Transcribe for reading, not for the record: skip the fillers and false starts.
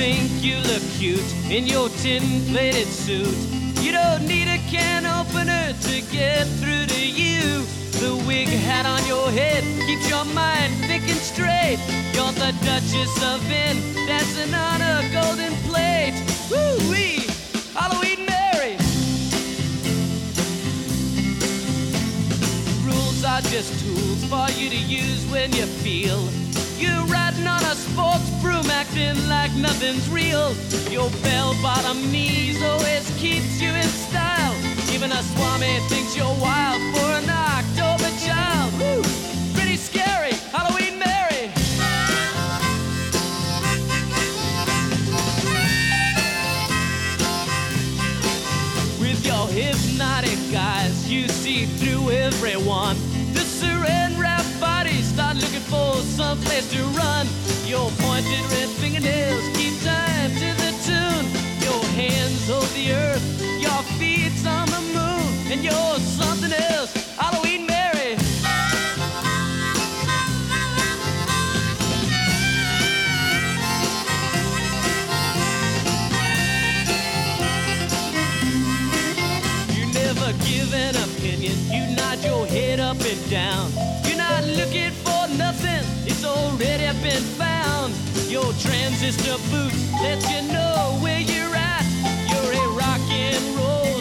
think you look cute in your tin-plated suit. You don't need a can opener to get through to you. The wig hat on your head keeps your mind thinking straight. You're the Duchess of Vin, dancing on a golden plate. Woo-wee, Halloween Mary. Rules are just tools for you to use when you feel you're riding on a sports broom, acting like nothing's real. Your bell-bottom knees always keeps you in style. Even a swami thinks you're wild for an October child. Woo! Pretty scary, Halloween Mary. With your hypnotic eyes, you see through everyone. The saran wrap bodies start looking for some place to run. Your pointed red fingernails keep time to the tune. Your hands hold the earth, your feet's on the moon, and you're something else, Halloween Mary. You never give an opinion, you nod your head up and down. You're not looking for nothing, it's already been found. Your transistor boots let you know where you're at. You're a rock and roll